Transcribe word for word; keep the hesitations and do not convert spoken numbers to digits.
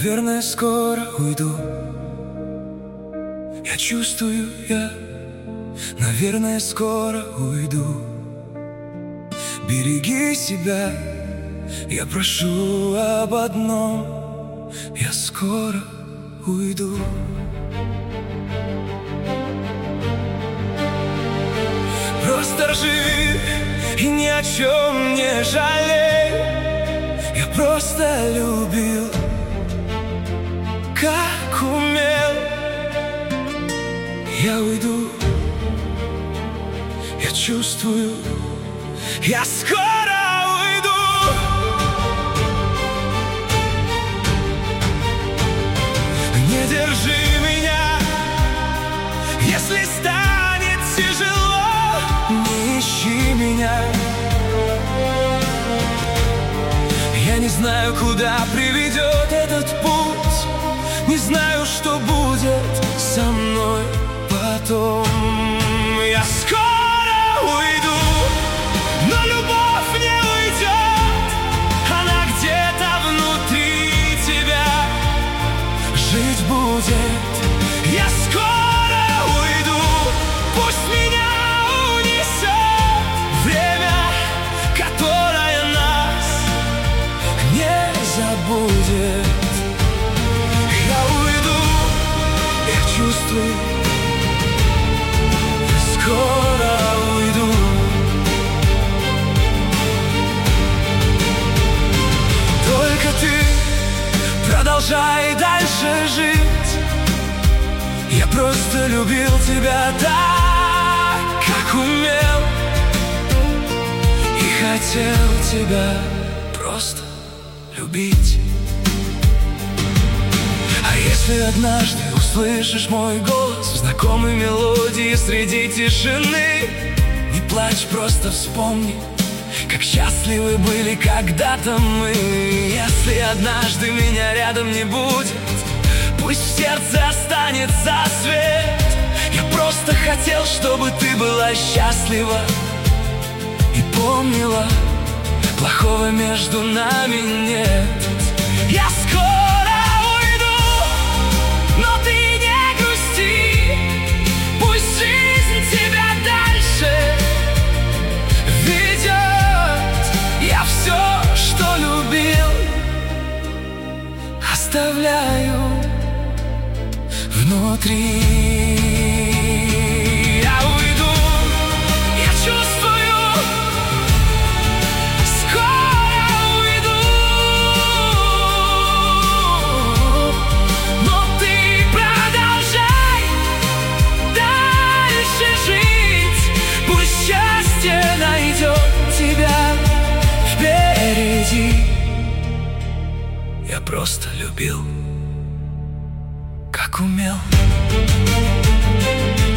Наверное, скоро уйду. Я чувствую, я, наверное, скоро уйду. Береги себя, я прошу об одном. Я скоро уйду. Просто живи и ни о чем не жалей. Я просто любил, как умел. Я уйду, я чувствую, я скоро уйду. Не держи меня, если станет тяжело. Не ищи меня. Я не знаю, куда приведет этот путь. Не знаю, что будет со мной потом. Я скоро уйду, но любовь не уйдет. Она где-то внутри тебя жить будет. Я скоро уйду, пусть меня унесет время, которое нас не забудет. Я уйду, я чувствую, скоро уйду. Только ты продолжай дальше жить. Я просто любил тебя так, как умел, и хотел тебя просто любить. А если однажды услышишь мой голос в знакомой мелодии среди тишины, не плачь, просто вспомни, как счастливы были когда-то мы. Если однажды меня рядом не будет, пусть в сердце останется свет. Я просто хотел, чтобы ты была счастлива и помнила, плохого между нами нет. Я скоро уйду, но ты не грусти. Пусть жизнь тебя дальше ведет. Я все, что любил, оставляю внутри. Я уйду, я чувствую, скоро уйду. Но ты продолжай дальше жить. Пусть счастье найдет тебя впереди. Я просто любил, как умел.